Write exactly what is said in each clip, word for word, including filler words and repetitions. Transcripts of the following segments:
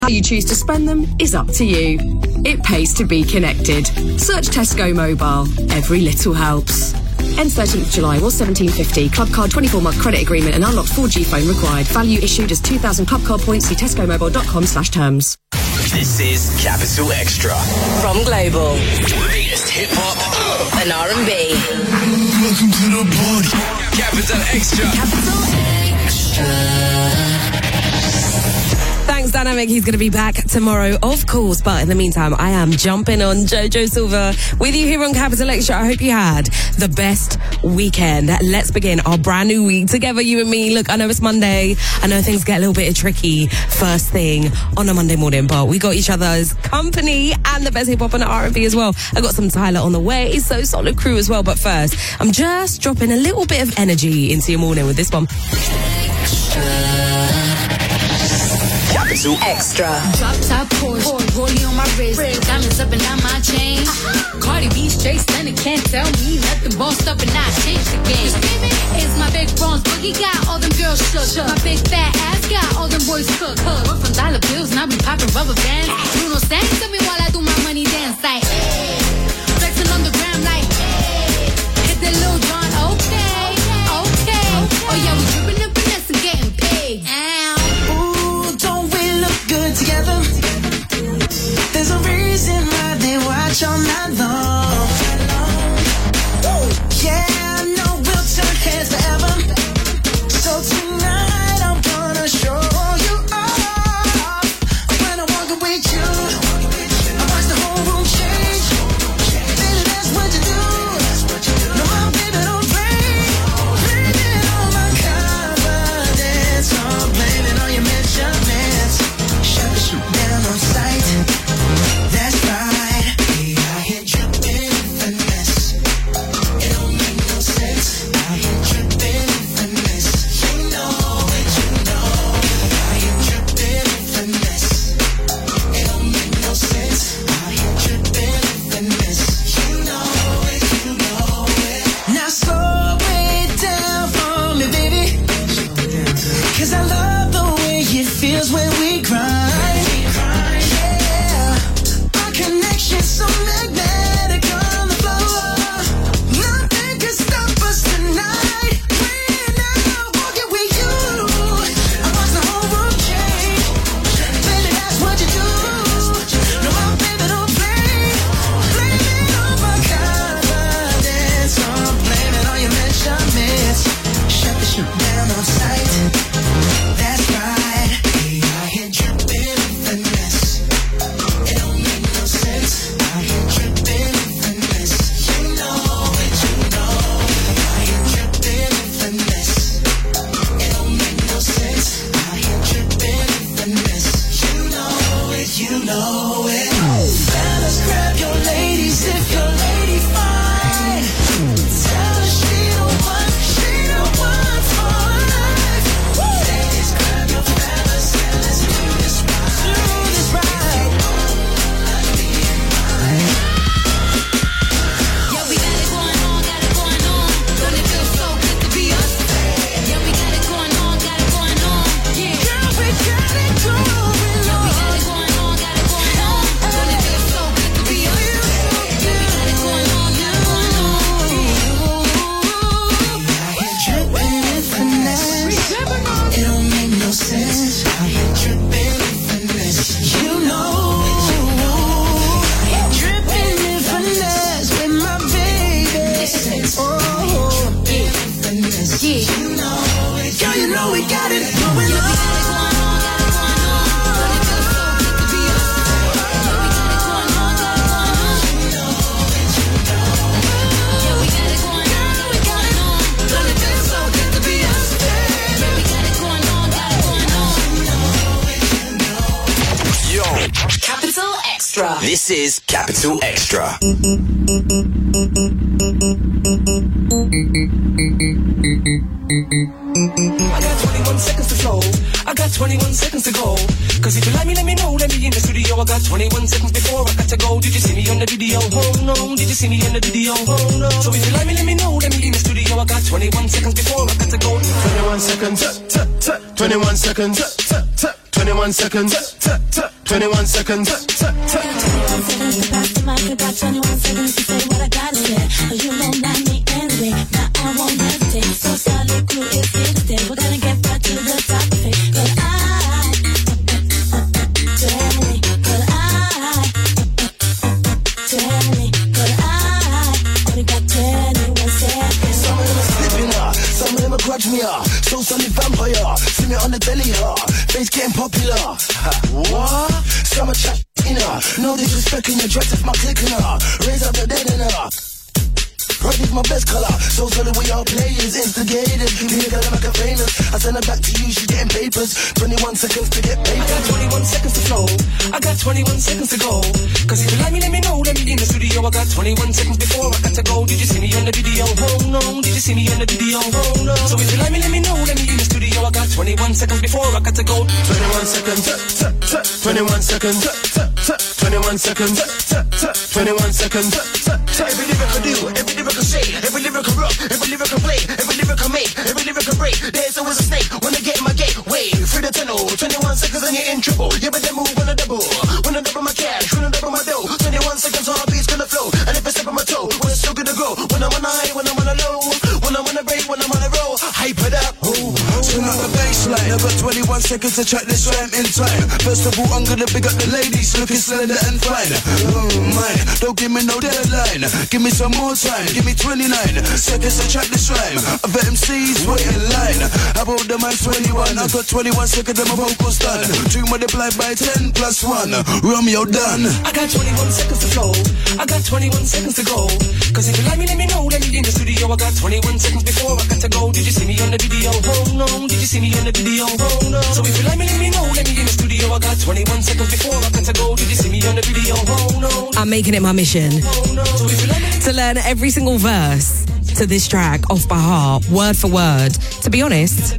How you choose to spend them is up to you. It pays to be connected. Search Tesco Mobile. Every little helps. Ends thirteenth of July, was seventeen fifty. Club card twenty-four month credit agreement and unlocked four G phone required. Value issued as two thousand club card points. See tesco mobile dot com slash terms. This is Capital Extra. From Global. The latest hip-hop and R and B. Welcome to the party. Capital Extra. Capital Extra. Thanks, Dynamic. He's going to be back tomorrow, of course. But in the meantime, I am jumping on Jojo Silva with you here on Capital Extra. I hope you had the best weekend. Let's begin our brand new week together, you and me. Look, I know it's Monday. I know things get a little bit tricky first thing on a Monday morning, but we got each other's company and the best hip-hop and R and B as well. I got some Tyler on the way, so solid crew as well. But first, I'm just dropping a little bit of energy into your morning with this one. Capital Extra. Drop top Porsche, rollie on my wrist, diamonds up and down my chain. Uh-huh. Cardi B straight stunning, can't tell me nothing. Bossed up and I changed the game. It's my big bronze boogie, got all them girls shook. shook. My big fat ass got all them boys cooked. Cook. We're from dollar bills and I be popping rubber bands. Bruno stand to me while I do my money dance like hey. Flexing on the gram like hey. Hit that Lil Jon, okay, okay. Oh yeah, we dripping and finesse and getting paid. Ow. Good together. There's a reason why they watch all night long. Yeah, I know we'll turn heads forever. So tonight I'm gonna show you off. When I walk away with you, I watch the whole room change. Baby, that's what you do. No, my baby, don't play. Blame it on my confidence. I'm blaming on your measurements. Down on sight, that's right. We out here dripping finesse. It don't make no sense. Out here dripping finesse. You know it, you know. Out here dripping finesse. It don't make no sense. Out here dripping finesse. You know it, you know it. Now slow it down for me, baby. 'Cause I love the way it feels when we grind. So magnetic on the floor. Nothing can stop us tonight. We're now walking with you. I watch the whole room change. Baby, that's what you do. No, my baby, don't play. Blame it on my confidence. I'm blaming on your measurements. Shut the shit down on sight. That's right. We are here dripping finesse. It don't make no sense. You know it. Fellas, grab your ladies if your lady fine. Tell her she the one, she the one for life. Ladies, grab your fellas and let's do this right. Do this right. Yeah, we got it going on, got it going on. Don't it feel so good to be us? Yeah, we got it going on, got it going on. Yeah, girl, we got it going on. Sense. I hate dripping finesse. You know, dripping in finesse with my baby. Oh, dripping finesse. Yeah. You know it. Girl, you know we got it going on. Capital Extra. This is Capital Extra. I got twenty-one seconds to flow. I got twenty-one seconds to go. Cause if you like me, let me know. Let me in the studio. I got twenty-one seconds before I got to go. Did you see me on the video? Oh no. Did you see me in the video? Oh no. So if you like me, let me know. Let me in the studio. I got twenty-one seconds before I got to go. twenty-one seconds. twenty-one seconds. twenty-one seconds. twenty-one seconds. twenty-one seconds to pass the mic. I got twenty-one seconds to say what I gotta say. Cause you know not me anyway. Now I won't hesitate. So solid crew is here to stay. We're gonna get back to the topic. Cause I tell me, cause I tell me, cause I only got twenty-one seconds. Some of them are slipping up, some of them are grudge me up. So solid vampire, see me on the telly up. Face getting popular. Ha, what? Some are chat in her. No disrespect in your dress if my clicking her. Raise up the dead in her. Red is my best color. So solid we all players, instigated. Give me a girl like a famous. I send her back to you, she getting papers. twenty-one seconds to get paid. I got twenty-one seconds to flow. I got twenty-one seconds to go. Cause if you like me, let me know. Let me in the studio. I got twenty-one seconds before I got to go. Did you see me on the video? Oh no. Did you see me on the video? Oh no. So if you like me, let me know. Let me in the studio. I got twenty-one seconds before I got to go. twenty-one seconds. twenty-one seconds. twenty-one seconds. twenty-one seconds. Every lyric I do, every lyric I say, every lyric I rock, every lyric I play, every lyric I make, every lyric I break. There's always a snake when I get in my gate. Wait, through the tunnel, twenty-one seconds and you're in trouble. Yeah, but then move when I double, when I double my cash, when I double my dough. twenty-one seconds, heartbeat's gonna flow. And if I step on my toe, when it's still gonna grow. When I'm on a high, when I'm on a low, when I'm on a break, when I'm on a roll. Hype it up, ooh. Turn up the baseline. I've got twenty-one seconds to track this rhyme in time. First of all, I'm gonna big up the ladies, looking slender and fine. Oh, mine, don't give me no deadline. Give me some more time, give me twenty-nine seconds to track this rhyme. I've got M Cs wait in line. How about the man's twenty-one? I've got twenty-one seconds and my vocals done. Two multiplied by ten plus one. Romeo done. I got twenty-one seconds to flow. I got twenty-one seconds to go. Cause if you like me, let me know. Let me in the studio. I got twenty-one seconds before I got to go. Did you see me on the video? Oh no. Did you see me on the video? Oh no. So if you like me, let me know. Let me in the studio. I got twenty-one seconds before I got to go. Did you see me on the video? Oh no. I'm making it my mission Oh no. So if you like me, to learn every single verse to this track off by heart, word for word. To be honest,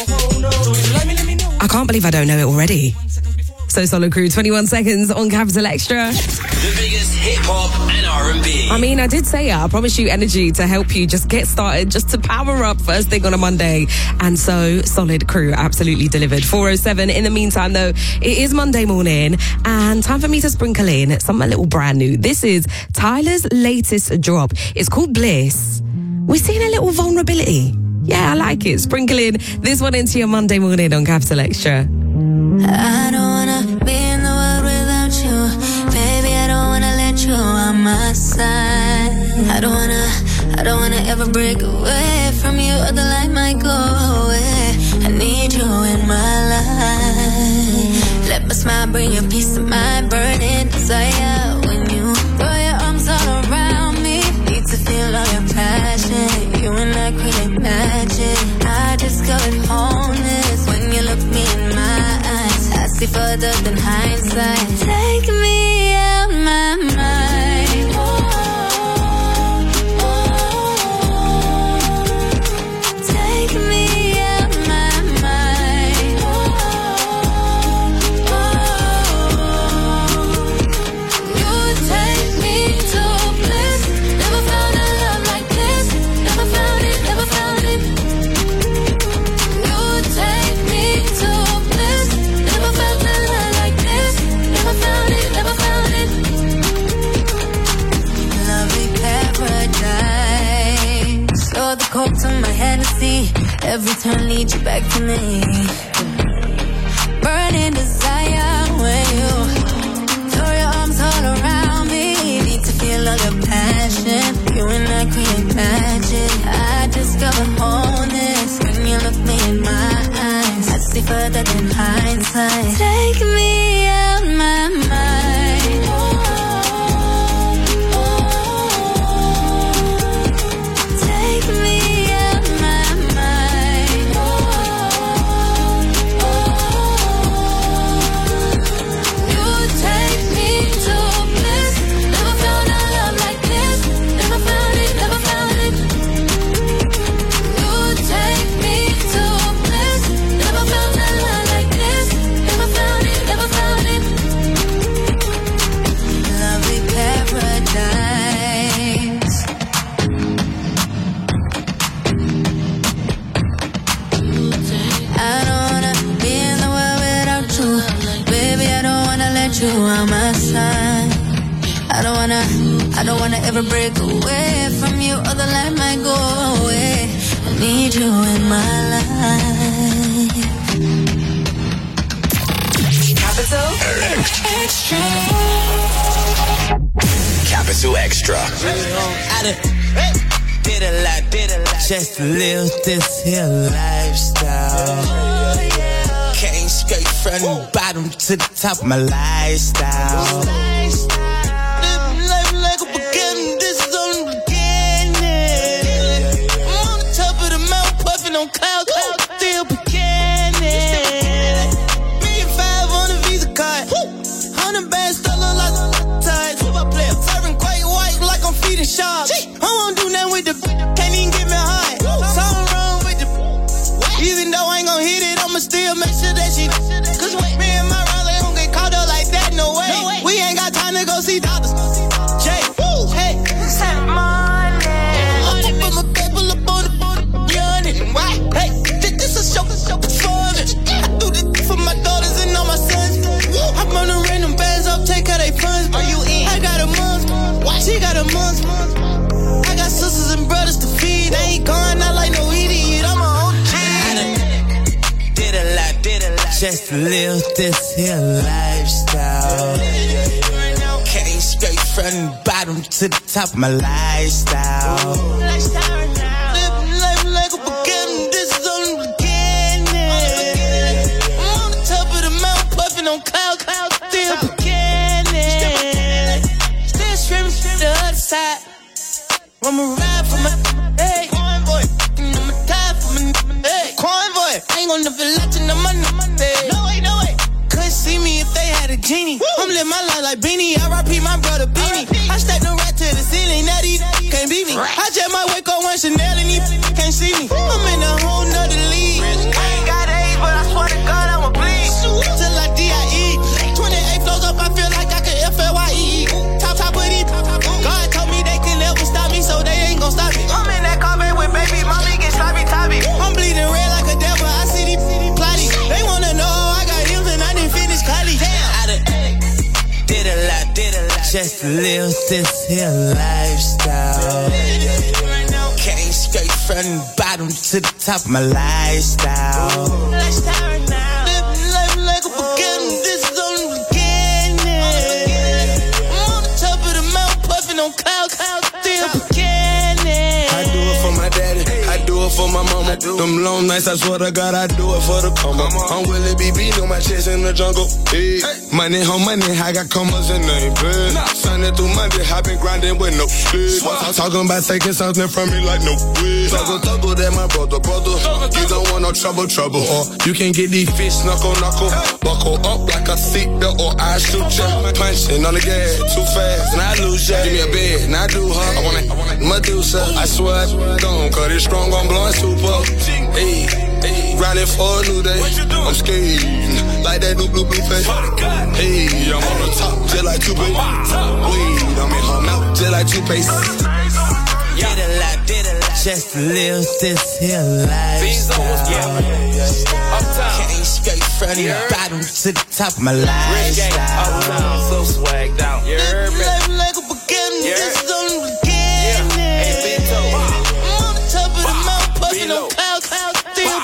I can't believe I don't know it already. So Solid Crew, twenty-one seconds on Capital Extra. The biggest hip hop and R and B. I mean, I did say it. I promise you energy to help you just get started, just to power up first thing on a Monday. And so Solid Crew absolutely delivered. four oh seven. In the meantime, though, it is Monday morning and time for me to sprinkle in something a little brand new. This is Tyler's latest drop. It's called Bliss. We're seeing a little vulnerability. Yeah, I like it. Sprinkle in this one into your Monday morning on Capital Extra. I don't wanna be in the world without you. Baby, I don't wanna let you on my side. I don't wanna, I don't wanna ever break away from you, or the light might go away. I need you in my life. Let my smile bring you peace of mind, burning desire. When you throw your arms all around me, need to feel all your passion. You and I create magic. I discovered wholeness when you look me in my eyes. I see further than hindsight. Take me out my mind. Oh, oh, oh. Take me out my mind. Oh, oh, oh. You take me to bliss. Never found a love like this. Never found it, never found it. You take me to bliss. Never felt a love like this. Never found it, never found it. Lovely paradise. You're the coke to my Hennessy. Every turn leads you back to me. Burning desire when you throw your arms all around me. Need to feel all your passion. You and I create magic. I discover wholeness when you look me in my eyes. I see further than hindsight. Take me out my mind. Oh, oh, oh. Take me out my mind. Oh, oh, oh. You take me to bliss. Never found a love like this. Never found it, never found it. You take me to bliss. Never found a love like this. Never you on my side. I don't wanna, I don't wanna ever break away from you, or the light might go away. I need you in my life. Capital Extra. Capital Extra. I done did a lot, did a lot just to live this here lifestyle. Came straight from the bottom to the top of my lifestyle. Living life like a beginning, this is only the beginning. I'm on the top of the mountain, puffing on clouds, still beginning. Million five on the Visa card, hundred bands still look like ties. Football player, serving quite white like I'm feeding sharks. I won't do nothing with the can't even get me high. Something wrong with the even though I ain't gon' hit it, I'ma still make sure that she. Cause me and my Raleigh don't get caught up like that, no way. No way. We ain't got time to go see doctors. Jay, woo, hey, send money. I put my people up on the board, yawning. Why? Hey, this is a show, show for fun. I do this for my daughters and all my sons. I'm gonna random bands up, take care they funds. Are you in? I got a month, she got a month. I got sisters and brothers to feed. I ain't going out like no idiot. I'm a O G. Did a lot, did a lot just to live this here lifestyle. Came straight from the bottom to the top of my lifestyle. Living life like a beginning, this is only the beginning. I'm on the top of the mountain, puffing on clouds, still beginning. Still streaming to the other side. I'ma ride for my hey, coin boy. I'ma die for my hey, coin boy. I ain't gon' never let you know my name. No way, no way. Couldn't see me if they had a genie. Woo. I'm living my life like Beanie. I repeat my brother Beanie. I stack them right to the ceiling. That he can't beat me. I just might wake up one Chanel and he can't see me. I'm in a whole nother league. I ain't got age, but I swear to God I'ma bleed. Till like D I E. twenty-eight flows up, I feel like I can F L Y E. Top, top of it. God told me they can never stop me, so they ain't gon' stop me. I'm in that car with baby mommy get sloppy toppy. I'm bleeding red like a devil, I see these plotty. They wanna know I got him and I didn't finish college. I done did a lot, did a lot just to live this here lifestyle. Came straight from the bottom to the top of my lifestyle. Living life like a beginning, this is only the beginning. I'm on the top of the mountain, puffing on clouds, still beginning. I do it for my daddy, I do it for my mama. Them long nights, I swear to God, I do it for the come up. I'm Willie B B, on my chest in the jungle. Hey. Money, home money, I got commas in the bed. Sunday through Monday, I been grinding with no sleep. Talking about taking something from me like no weed. Tuggle, tuggle, that my brother, brother. You don't want no trouble, trouble. Or you can get these fish knuckle, knuckle. Buckle up like a seatbelt or I shoot ya. Punching on the gas too fast, and I lose ya. Give me a bed, and I do her. I want it, Medusa. I swear I don't, cause it's strong, I'm blowing super. Hey, hey, grinding for a new day. I'm skating like that new blue blue face. Hey, I'm on the top, just like two baby. Weed, I'm in her mouth, just like toothpaste. Did a lot, did a lot just to live this here lifestyle. Came straight from the bottom to the top of my lifestyle. So swagged out. Living life like a beginning, this is only the beginning. I'm on the top of the mountain, puffing on clouds, still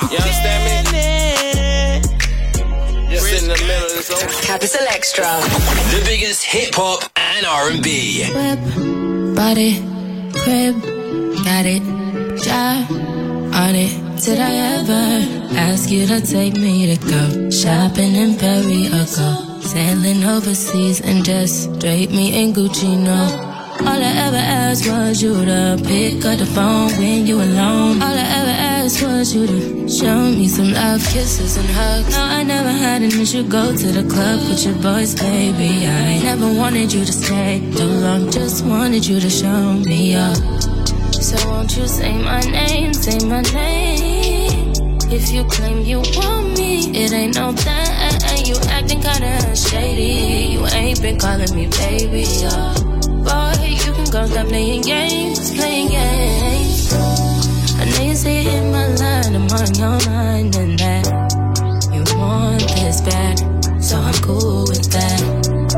beginning. Just in the middle of this old Capital Extra. The biggest hip hop and R and B. Whip, body, crib, got it, job on it. Did I ever ask you to take me to go shopping in Paris or go sailing overseas and just drape me in Gucci? No. All I ever asked was you to pick up the phone when you alone. All I ever asked was you to show me some love, kisses and hugs. No, I never had an issue. Go to the club with your boys, baby. I never wanted you to stay too long. Just wanted you to show me up. So won't you say my name, say my name. If you claim you want me, it ain't no thing. You acting kinda shady. You ain't been calling me baby, yeah. Boy, you can go stop playing games, playing games. I know you say it in my line, I'm on your mind, and that you want this back, so I'm cool with that.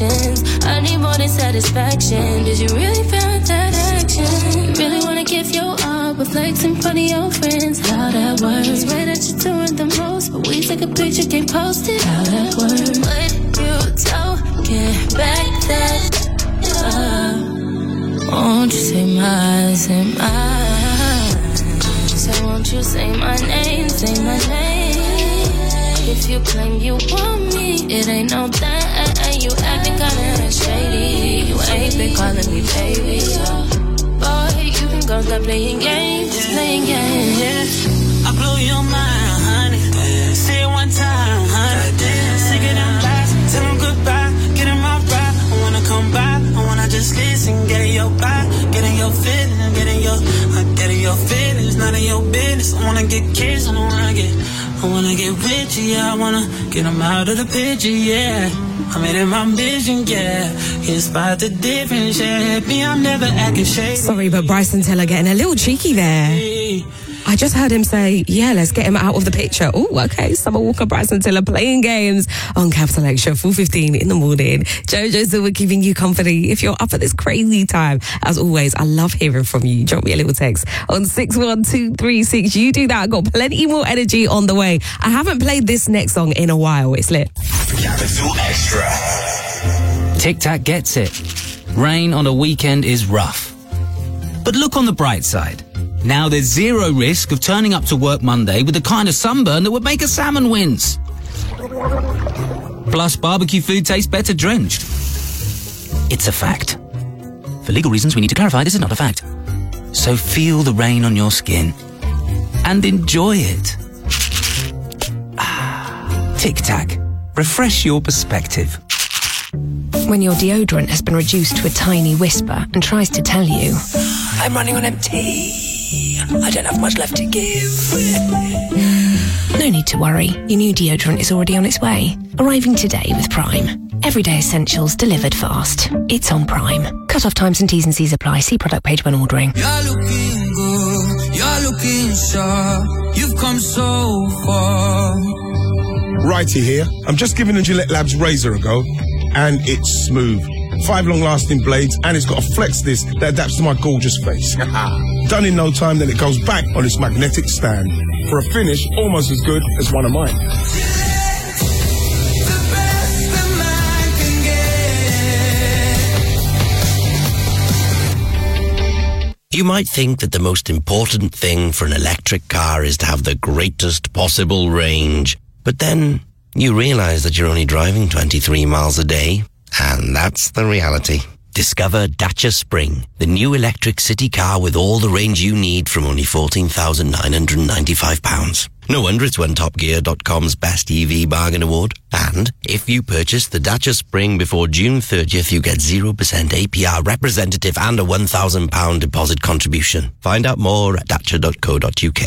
actions. I need more than satisfaction. Did you really feel that action? You really wanna give your all, but flex in front of your friends. How that works? Swear that you're doing the most, but we take a picture, can't post it. How that works? But you don't get back that love. Won't you say my, say my? So won't you say my name, say my name? If you claim you want me, it ain't no that. You acting kinda shady. You ain't been calling me baby. Boy, you can go stop playing games, playing games. Yeah, I blow your mind, honey. Say it one time, honey. Sing it out loud, tell them goodbye. Get in my ride, I wanna come by. I wanna just listen, get in your body, get in your feelings, get in your, uh, get in your feelings, not in your business. I wanna get kissed, I don't wanna get, I wanna get with you, yeah. I wanna get them out of the picture, yeah. I made it my vision, yeah. Can't spot the difference, yeah. Me, I'm never acting shady. Sorry, but Bryson Tiller getting a little cheeky there. I just heard him say, yeah, let's get him out of the picture. Oh, okay. Summer Walker, Bryson Tiller playing games on Capital Extra, four fifteen in the morning. Jojo Silver keeping you company if you're up at this crazy time. As always, I love hearing from you. Drop me a little text on six one two three six. You do that. I've got plenty more energy on the way. I haven't played this next song in a while. It's lit. Capital Extra. Tic Tac gets it. Rain on a weekend is rough. But look on the bright side. Now there's zero risk of turning up to work Monday with the kind of sunburn that would make a salmon wince. Plus, barbecue food tastes better drenched. It's a fact. For legal reasons, we need to clarify this is not a fact. So feel the rain on your skin and enjoy it. Ah, Tic Tac. Refresh your perspective. When your deodorant has been reduced to a tiny whisper and tries to tell you, I'm running on empty. I don't have much left to give. No need to worry. Your new deodorant is already on its way. Arriving today with Prime. Everyday essentials delivered fast. It's on Prime. Cut-off times and T's and C's apply. See product page when ordering. You're looking good. You're looking sharp. You've come so far. Righty here. I'm just giving the Gillette Labs razor a go, and it's smooth. Five long-lasting blades, and it's got a flex disc that adapts to my gorgeous face. Done in no time, then it goes back on its magnetic stand for a finish almost as good as one of mine. You might think that the most important thing for an electric car is to have the greatest possible range. But then you realize that you're only driving twenty-three miles a day. And that's the reality. Discover Dacia Spring, the new electric city car with all the range you need from only fourteen thousand nine hundred ninety-five pounds. No wonder it's won Top Gear dot com's Best E V Bargain Award. And if you purchase the Dacia Spring before June thirtieth, you get zero percent A P R representative and a one thousand pounds deposit contribution. Find out more at dacia dot co dot uk.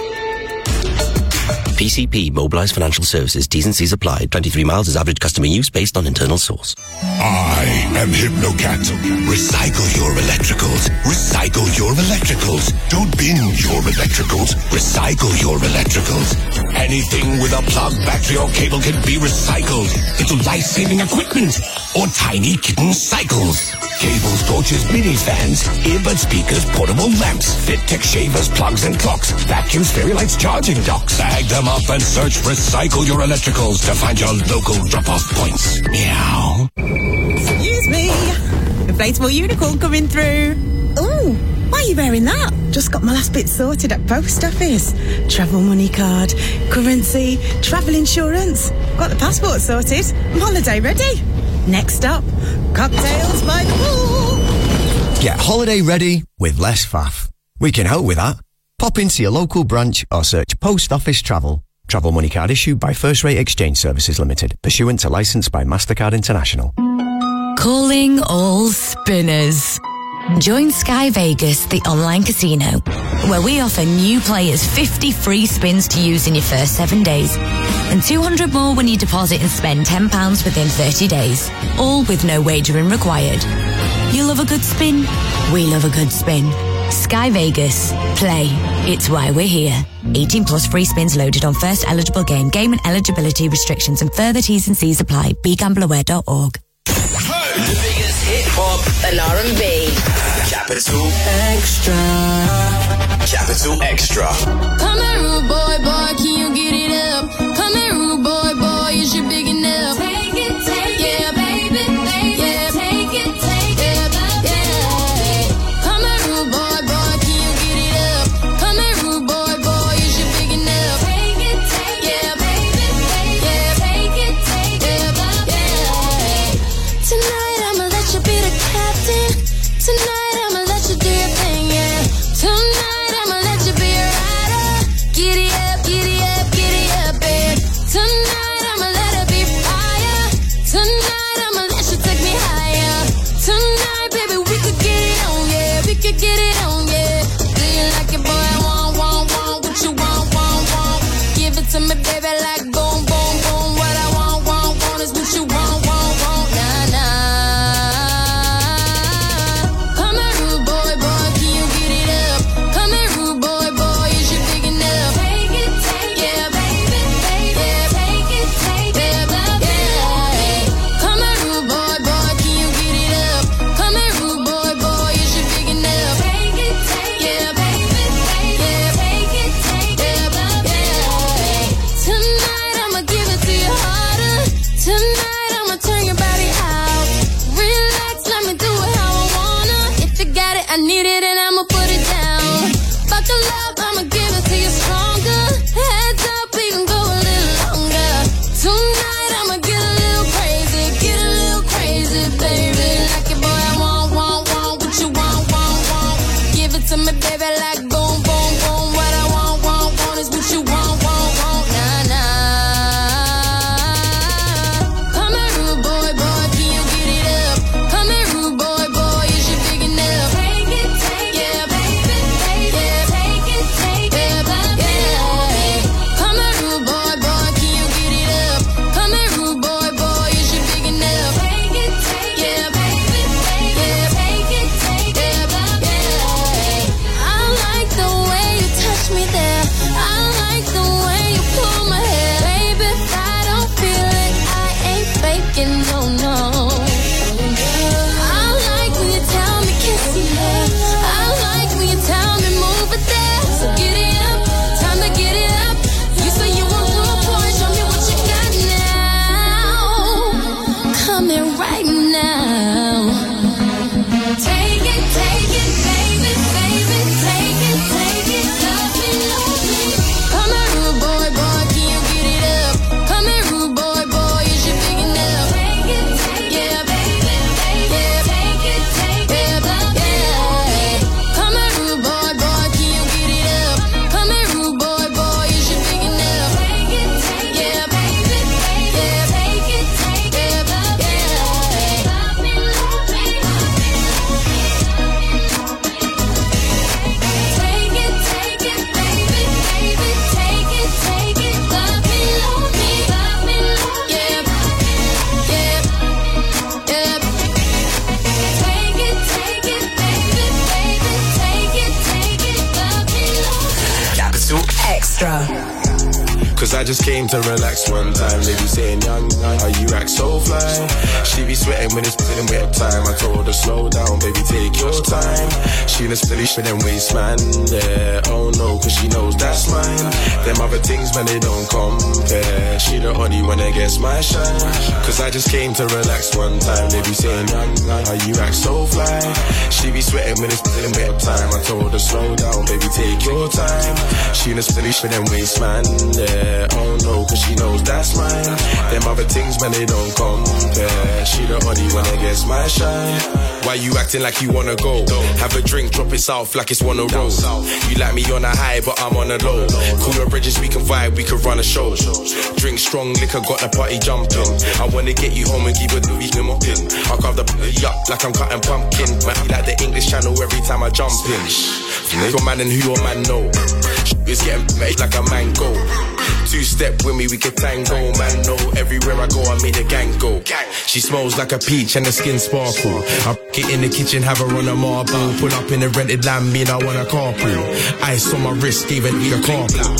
P C P, Mobilised Financial Services, T's and C's applied. twenty-three miles is average customer use based on internal source. I am Hypnocat. Recycle your electricals. Recycle your electricals. Don't bin your electricals. Recycle your electricals. Anything with a plug, battery or cable can be recycled into life-saving equipment or tiny kitten cycles. Cables, torches, mini fans, earbud speakers, portable lamps, fit tech shavers, plugs and clocks, vacuums, fairy lights, charging docks. Bag them up and search Recycle Your Electricals to find your local drop-off points. Meow. Excuse me. Inflatable unicorn coming through. Ooh, why are you wearing that? Just got my last bit sorted at post office. Travel money card, currency, travel insurance. Got the passport sorted. I'm holiday ready. Next up, cocktails by the pool. Get holiday ready with less faff. We can help with that. Pop into your local branch or search Post Office Travel. Travel money card issued by First Rate Exchange Services Limited, pursuant to licence by MasterCard International. Calling all spinners. Join Sky Vegas, the online casino, where we offer new players fifty free spins to use in your first seven days and two hundred more when you deposit and spend ten pounds within thirty days, all with no wagering required. You love a good spin? We love a good spin. Sky Vegas. Play. It's why we're here. eighteen plus free spins loaded on first eligible game. Game and eligibility restrictions and further T's and C's apply. be gambler aware dot org. The biggest hip hop and R and B. Capital Extra. Capital Extra. Come here, rude boy, boy, can you get it up? Come here, rude boy, boy, is you big enough? Take it, take yeah, it, baby, baby, yeah, take it, take it, yeah. Come here, rude boy, boy, can you get it up? Come here, rude boy, boy, is you big enough? Take it, take it, yeah, baby, baby, yeah, take it, take it, yeah. Tonight I'ma let you be the captain. Tonight I'ma let you do your thing, yeah. Tonight I'ma let you be a rider. Giddy up, giddy up, giddy up, babe. Tonight I'ma let it be fire. Tonight I'ma let you take me higher. Tonight, baby, we could get it on, yeah. We could get it on, yeah. Do you like it, boy? I want, want, want. What you want, want, want. Give it to me, baby, like boom, boom, boom. What I want, want, want is what you want, want, want. Nah, nah. Come here, rude boy, boy, can you get it up? Come here, rude boy, boy, is you big enough? Take it, take it, yeah, baby, baby, yeah, take it, take it, yeah. Come here, rude boy, boy, can you get it up? Come here, rude boy, boy, is you big enough? Take it, take it, yeah, baby, baby, yeah, take it, take it, yeah. Tonight I'ma give it to you harder. Tonight I'ma turn your body out. Relax, let me do it how I wanna. If you got it, I need it, and I'ma put it down. Buckle up, I'ma give it to you stronger. Heads up, we can go a little longer. Tonight I'ma get a little crazy, get a little crazy, baby. Like it, boy, I want, want, want. What you want, want, want. Give it to me, baby, like boom, boom, boom. What I want, want, want is what you want, want, want. Nah, nah. Come here, rude boy, boy, can you get it up? Come here, rude boy, boy, is you big enough? Take it, take it, yeah, baby, baby, yeah, take it, take it, yeah. Come here, rude boy, boy, can you get it up? Come here, rude boy, boy, is you big enough? Take it, take it, yeah, baby, baby, yeah, take it, take it, yeah. I like the way you touch me there. I like the way you pull my hair, baby. If I don't feel it, I ain't faking, no, no. I like when you tell me kiss me there. I like when you tell me move it there. So get it up, time to get it up. You say you won't do it, boy, show me what you got now. Come here right now. Take it, take it, baby, baby, take it, take it, love me, love me. Come here, rude boy, boy, can you get it up? Come here, rude boy, boy, is you big enough? Take it, take it, yeah, baby, baby, yeah, take it, take it, yeah. Come here, rude boy, boy, can you get it up? Come here, rude boy, boy, is you big enough? Take it, take it, yeah, baby, baby, yeah, take it, take it, yeah. Love me, love me. Take it, take it, baby, baby, take it, take it, love me, love me, love me, love yeah, yeah, yeah. Take it, take it, baby, baby, take it, take it, love me, love me. Capital Extra. Cause I just came to relax one time. They be saying, young, how you act so fly. She be sweating when it's putting wet time. I told her, slow down, baby, take your time. She in a silly shit and waste man, yeah. Oh no, cause she knows that's mine. Them other things, man, they don't compare. She the only one that gets my shine. Cause I just came to relax one time. They be saying, young, how you act so fly. She be sweating when it's putting wet time. I told her, slow down, baby, take your time. She in a silly shit and waste man, yeah. Oh no, cause she knows that's mine. Them other things, man, they don't compare. She the only one that gets my shine. Why you acting like you wanna go? Have a drink, drop it south like it's one a roll. You like me on a high, but I'm on a low. Cool your bridges, we can vibe, we can run a show. Drink strong liquor, got the party jumping. I wanna get you home and keep it beating them up in. I carve the p*** up like I'm cutting pumpkin. Man, I like the English channel every time I jump in. Your man and who your man know. It's getting made like a mango. Two step with me, we can tango. Man, no, everywhere I go, I make the gang go. She smells like a peach and the skin sparkle. I get in the kitchen, have her on a marble. Pull up in the rented land, mean I want a carpool. Ice on my wrist, gave it a carpool.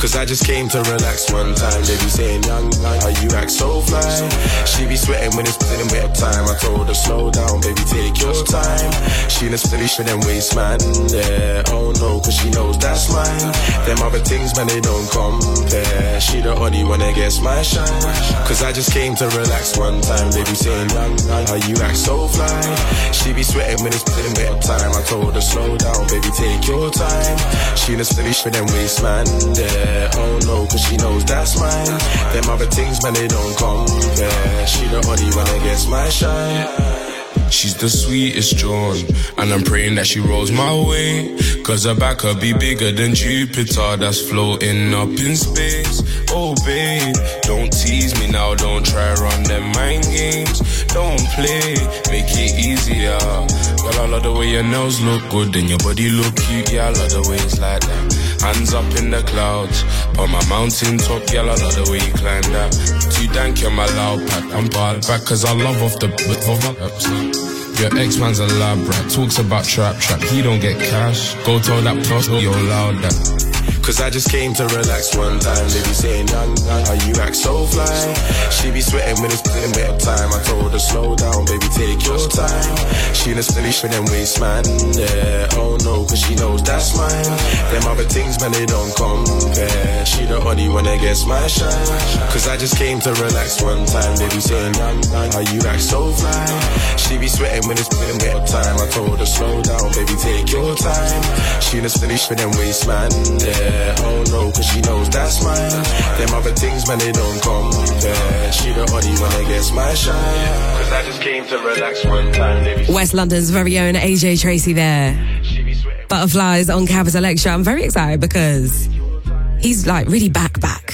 Cause I just came to relax one time. They be saying, young, young, how you act so fly. She be sweating when it's in wet time. I told her, slow down, baby, take your time. She in a steady shit and waist, man. Yeah, oh no, cause she knows that's mine. Them other things, man, they don't compare. She the only one that gets my shine. Cause I just came to relax one time. They be saying, young, young, how you act so fly. She be sweating when it's in wet time. I told her, slow down, baby, take your time. She in a steady shit and waist, man. Yeah, oh no, cause she knows that's mine. Them other things, man, they don't compare. She the only one that gets my shine. She's the sweetest John, and I'm praying that she rolls my way. Cause her back could be bigger than Jupiter that's floating up in space. Oh babe, don't tease me now, don't try run them mind games. Don't play, make it easier. Girl, I love the way your nails look good and your body look cute. Yeah, I love the way it's like that. Hands up in the clouds, on my mountain top. Girl, I love the way you climb that. Too dank, you're my loud pack. I'm bad back cause I love off the of my ups. Your ex-man's a lab rat, talks about trap trap, he don't get cash. Go tell that plus, you're loud that. Cause I just came to relax one time. They be saying, young, young, how you act so fly. She be sweating when it's in wet time. I told her, slow down, baby, take your time. She in a steady shit and waist, man. Yeah, oh no, cause she knows that's mine. Them other things, man, they don't compare. She the only one that gets my shine. Cause I just came to relax one time. They be saying, young, young, how you act so fly. She be sweating when it's in wet time. I told her, slow down, baby, take your time. She in a steady shit and waist, man. Yeah, oh no, cause she knows that's mine. Them other things, man, they don't compare. She the only one that gets my shine. Cause I just came to relax one time. West London's very own A J Tracy there. Butterflies on Capital Extra. I'm very excited because he's like really back back.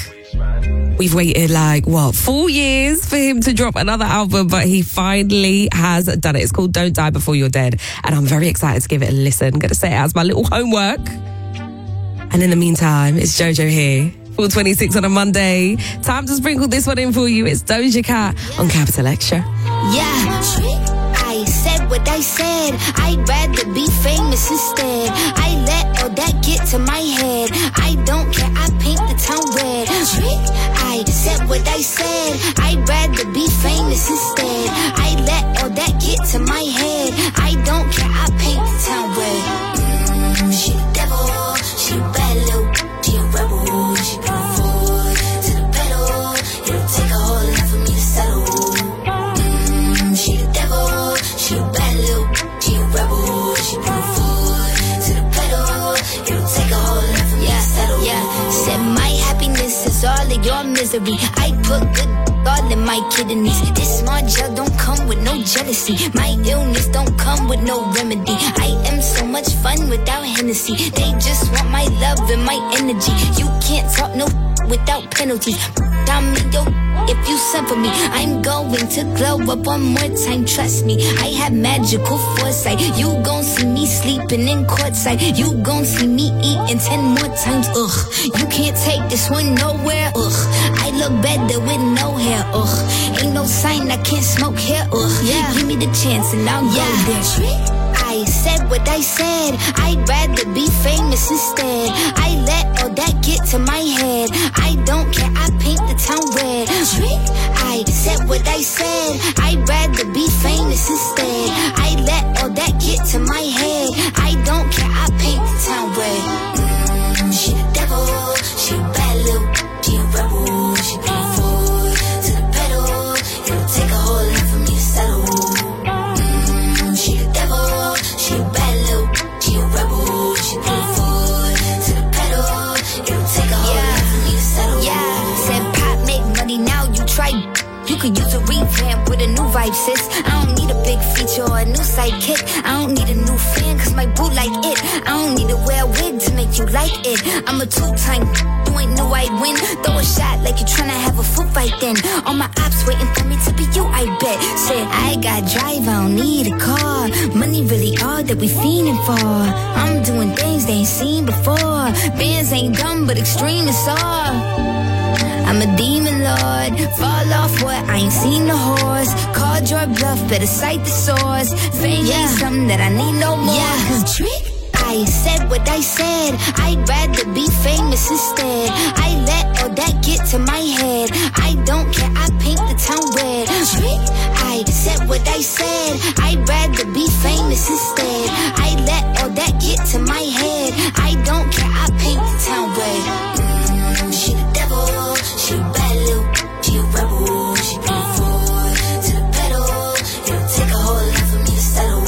We've waited like, what, four years for him to drop another album, but he finally has done it. It's called Don't Die Before You're Dead. And I'm very excited to give it a listen. I'm going to say it as my little homework. And in the meantime, it's Jojo here. four twenty-six on a Monday. Time to sprinkle this one in for you. It's Doja Cat on Capital Extra. Yeah, I said what I said. I'd rather be famous instead. I let all that get to my head. I don't care, I paint the town red. I said what I said. I'd rather be famous instead. I let all that get to my head. I don't care, I paint the town red. Mm, she the devil, she a bad little, she a rebel. She put forward to the pedal. It'll take a whole lot for me to settle. Mm, she the devil, she a bad little, she a rebel. She put forward to the pedal. It'll take a whole lot for me to settle. Yeah, said my happiness is all of your misery. I put good all in my kidneys. This smart gel don't come with no jealousy. My illness don't come with no remedy. I am so much fun without Hennessy. They just want my love and my energy. You can't talk no without penalties. I'm in your if you send for me. I'm going to glow up one more time, trust me. I have magical foresight. You gon' see me sleeping in courtside. You gon' see me eating ten more times, ugh. You can't take this one nowhere, ugh. I look better with no hair, ugh. Ain't no sign I can't smoke here, ugh. Yeah. Give me the chance and I'll yeah. go there. I said what I said. I'd rather be famous instead. I let all that get to my head. I don't care, I paint the town red. I said what I said. I'd rather be famous instead. I let all that get to my head. I don't care, I paint the town red. Mm, she the devil, she a bad little, she a rebel. She put forward to the pedal. It'll take a whole lot for me to settle. Mm, she the devil, she a bad little, she a rebel. She put forward to the pedal. It'll take a whole yeah. lot for me to settle. Yeah, said pop make money now. You try. You could use a revamp with a new vibe, sis. I don't need a big feature or a new sidekick. I don't need a new fan, cause my boo like it. I don't need to wear a wig to make you like it. I'm a two-time, you ain't know I'd win. Throw a shot like you tryna have a foot fight then. All my ops waiting for me to be you, I bet. Said, I got drive, I don't need a car. Money really all that we fiending for. I'm doing things they ain't seen before. Bands ain't dumb, but extreme is all. I'm a demon lord, fall off what, I ain't seen the horse. Called your bluff, better cite the source. Fame yeah. ain't something that I need no more. Yeah, cause trick, I I said what I said. I'd rather be famous instead. I let all that get to my head. I don't care, I paint the town red. I said what I said. I'd rather be famous instead. I let all that get to my head. I don't care, I paint the town red. Mm, she the devil, she a bad little, she a rebel, she put her foot to the pedal. It'll take a whole lot for me to settle.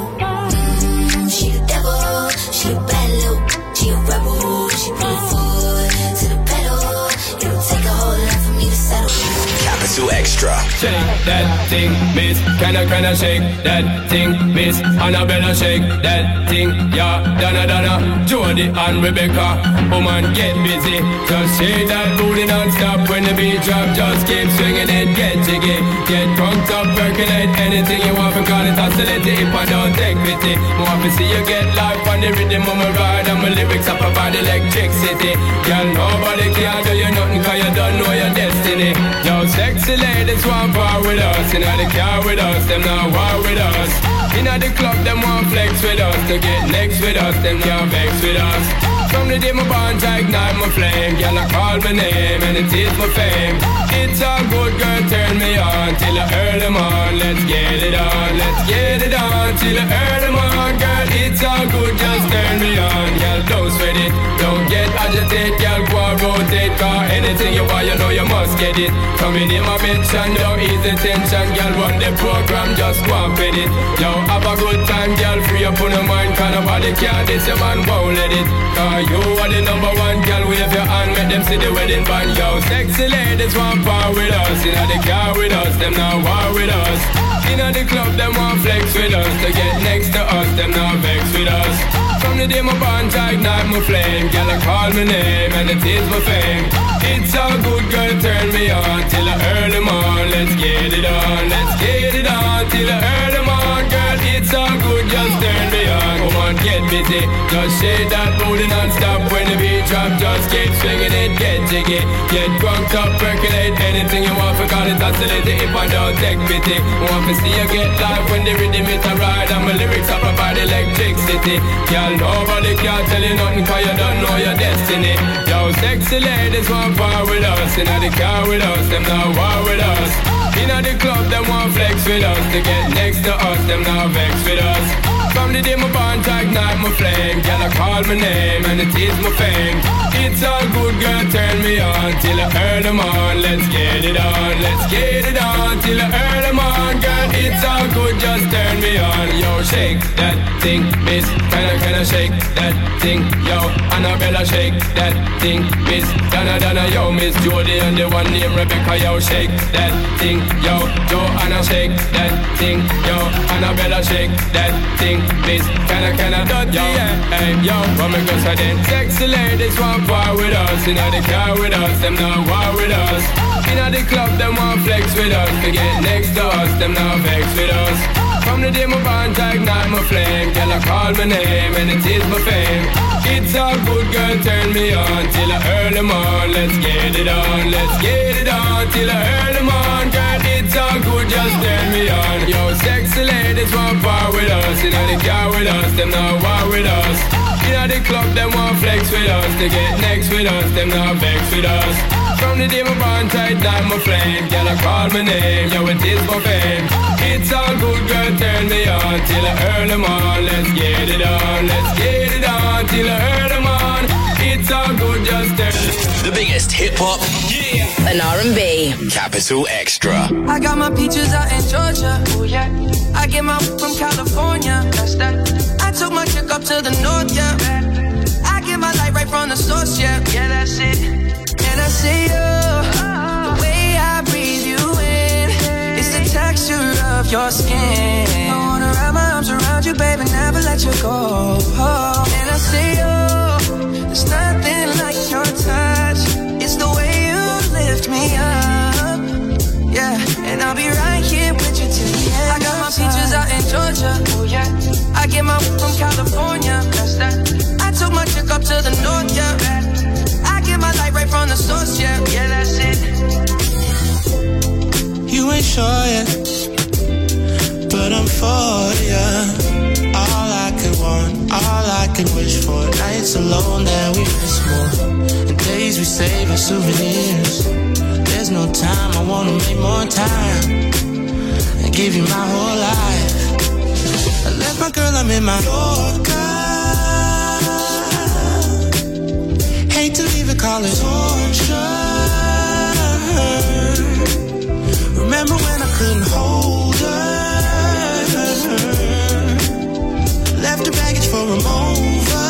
Mm, she the devil, she a bad little, she a rebel, she put her foot to the pedal. It'll take a whole lot for me to settle. Capital Extra. Shake that thing, miss. Can I, can I shake that thing, miss? Annabella, shake that thing, yeah. Donna, Donna, Jody and Rebecca. Woman, get busy. Just shake that booty non-stop. When the beat drop, just keep swinging it. Get jiggy, get drunk up, percolate. Anything you want, because it's oscillating. If I don't take pity, more to see you get life on the rhythm of my ride. And my lyrics up about electricity. Girl, nobody can do you nothing, cause you don't know your destiny. Yo, sexy ladies want part with us. Inna the car with us, them not war with us. Inna the club, them want flex with us. To get next with us, them can't vex with us. From the day my bond, I ignite my flame. Girl, I call my name and it is my fame. It's a good girl, turn me on till I earn them on. Let's get it on, let's get it on till I earn them on. Girl, it's all good, just turn me on. Girl, don't sweat it, don't get agitated. Girl, go and rotate, cause anything you want, you know you must get it. Coming in my mention, don't ease the tension. Girl, run the program, just go and fit it. Yo, have a good time, girl, free up on your mind. Cause nobody can this, your man won't let it. Cause you are the number one, girl, wave your hand, make them see the wedding band. Yo, sexy ladies want part with us. Inna the car with us, them not war with us. Inna the club, them want flex with us. To get next to us, them not vex with us. From the day my bond, I ignite my flame. Girl, I call my name and it is my fame. It's all good, girl, turn me on till I earn them on. Let's get it on, let's get it on till I earn them on. Girl, it's all good, just turn me on. Come on, get busy, just shake that booty non-stop. When the beat drop, just keep swinging it, get jiggy. Get drunk up, percolate, anything you want, because it's oscillating. If I don't take pity, want to see you get live when the rhythm is a ride. And my lyrics up about electricity. Girl, nobody can tell you nothing, cause you don't know your destiny. Yo, sexy ladies want part with us. Inna the car with us, them not war with us. Inna the club, them want flex with us. To get next to us, them not vex with us. From the day my bond, I ignite my flame. Girl, I call my name and it is my fame. It's all good, girl, turn me on till I earn them on. Let's get it on, let's get it on till I earn them on. Girl, it's all good, just turn me on. Yo, shake that thing, miss. Can I, can I shake that thing? Yo, Annabella, shake that thing, miss. Donna, Donna, yo, Miss Jody and the one named Rebecca. Yo, shake that thing, yo. Joanna, shake that thing, yo. Annabella, shake that thing, miss. Can I, can I, dot, yo, hey, yo. What me go say then? Sexy ladies want part with us. Inna the car with us, them not war with us. Inna the club, them want flex with us. To get next to us, them not vex with us. From the day my bond, I ignite my flame. Girl, I call my name and it is my fame. It's all good, girl, turn me on till I earn them on. Let's get it on, let's get it on till I earn them on. Girl, it's all good, just turn me on. Yo, sexy ladies want part with us. Inna the car with us, them not war with us. Inna the club, them want flex with us. To get next with us, them not vex with us. From the day my bond, I ignite my flame. Girl, I call my name, yo, it is my fame. It's all good, girl, turn me on till I earn them on. Let's get it on, let's get it on till I earn them on. It's all good, just turn me on. The biggest hip-hop, yeah, and R and B. Capital Extra. I got my peaches out in Georgia. Oh yeah. I get my from California. That's that. I took my chick up to the north, yeah. I get my light right from the source, yeah. Yeah, that's it. And I see you, the way I breathe you in, it's the texture of your skin. I wanna wrap my arms around you, baby, never let you go. Oh. And I see you, there's nothing like your touch. It's the way you lift me up, yeah. And I'll be right here with you till the end. I got my peaches out in Georgia, oh yeah. I get my from California, that's that. I took my chick up to the north, yeah. I get my light right from the source, yeah. Yeah, that's it. You ain't sure yet, but I'm for ya. All I could want All I can wish for, nights alone that we miss more, and days we save as souvenirs. There's no time, I wanna make more time and give you my whole life. I left my girl, I'm in my Yorker. Hate to leave it, call it torture. Remember when I couldn't hold her? Left the baggage for a mover.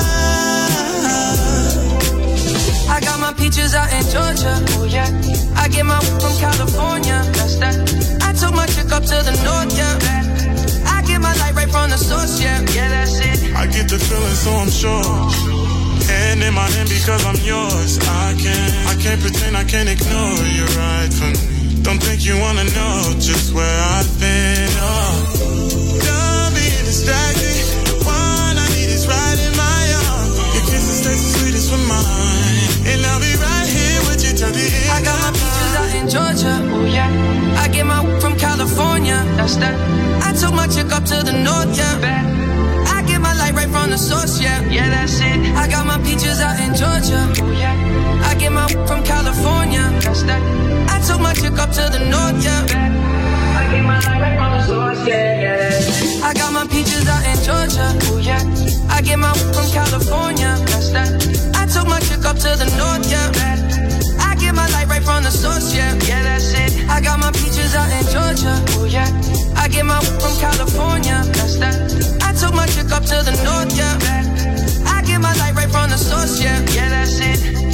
I got my peaches out in Georgia. Oh yeah. I get my from California. That's that. I took my chick up to the north, yeah. I get my light right from the source, yeah. Yeah, that's it. I get the feeling, so I'm sure. Hand in my hand because I'm yours. I can't, I can't pretend, I can't ignore you right from me. Don't think you wanna know just where I've been. Oh, done being distracted. The one I need is right in my arms. Your kisses taste the sweetest for mine, and I'll be right here with you till the end. I got my peaches out in Georgia. Oh yeah. I get my from California. That's that. I took my chick up to the north, yeah. I get my light right from the source, yeah. Yeah, that's it. I got my peaches out in Georgia. Oh yeah. I get my from California. That's that. I took my chick up to the north, yeah. I get my light right from the source, yeah, yeah, that's it. I got my peaches out in Georgia. Oh yeah. I get my from California. That's that. I took my chick up to the north, yeah. I get my light right from the source, yeah. Yeah, that's it. I got my peaches out in Georgia. Oh yeah. I get my from California. That's that. I took my chick up to the north, yeah. I get my light right from the source, yeah. Yeah, that's it.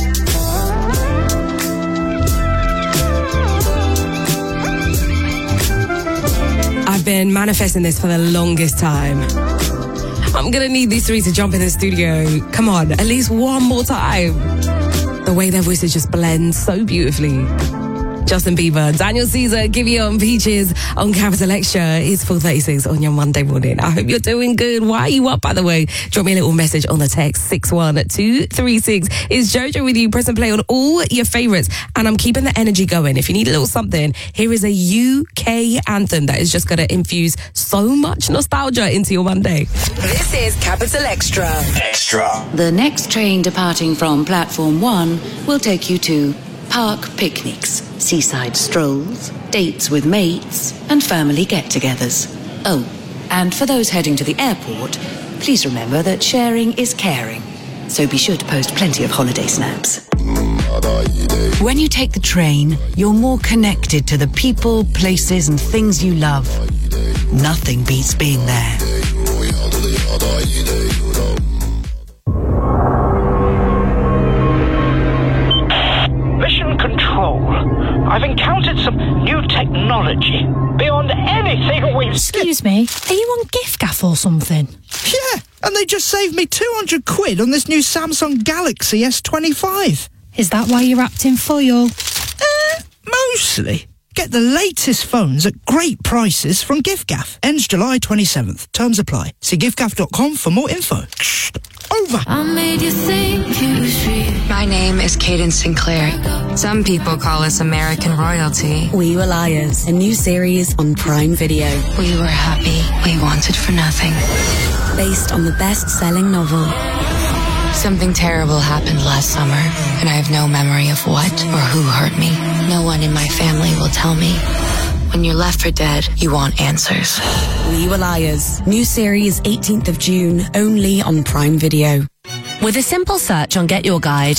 I've been manifesting this for the longest time. I'm gonna need these three to jump in the studio. Come on, at least one more time. The way their voices just blend so beautifully. Justin Bieber, Daniel Caesar, Giveon, Peaches on Capital Extra. It's four thirty-six on your Monday morning. I hope you're doing good. Why are you up, by the way? Drop me a little message on the text six one two three six. It's Jojo with you. Press and play on all your favourites. And I'm keeping the energy going. If you need a little something, here is a U K anthem that is just going to infuse so much nostalgia into your Monday. This is Capital Extra. Extra. The next train departing from platform one will take you to park picnics, seaside strolls, dates with mates, and family get-togethers. Oh, and for those heading to the airport, please remember that sharing is caring. So be sure to post plenty of holiday snaps. When you take the train, you're more connected to the people, places, and things you love. Nothing beats being there. Mission Control. I've encountered some new technology beyond anything we've... Excuse me, are you on giffgaff or something? Yeah, and they just saved me two hundred quid on this new Samsung Galaxy S twenty-five. Is that why you're acting foil? Uh, mostly. Get the latest phones at great prices from giffgaff. Ends July twenty-seventh. Terms apply. See giffgaff dot com for more info. Shh, over. I made you think you was free. My name is Cadence Sinclair. Some people call us American royalty. We Were Liars, a new series on Prime Video. We were happy. We wanted for nothing. Based on the best-selling novel. Something terrible happened last summer, and I have no memory of what or who hurt me. No one in my family will tell me. When you're left for dead, you want answers. We Were Liars. New series eighteenth of June, only on Prime Video. With a simple search on Get Your Guide,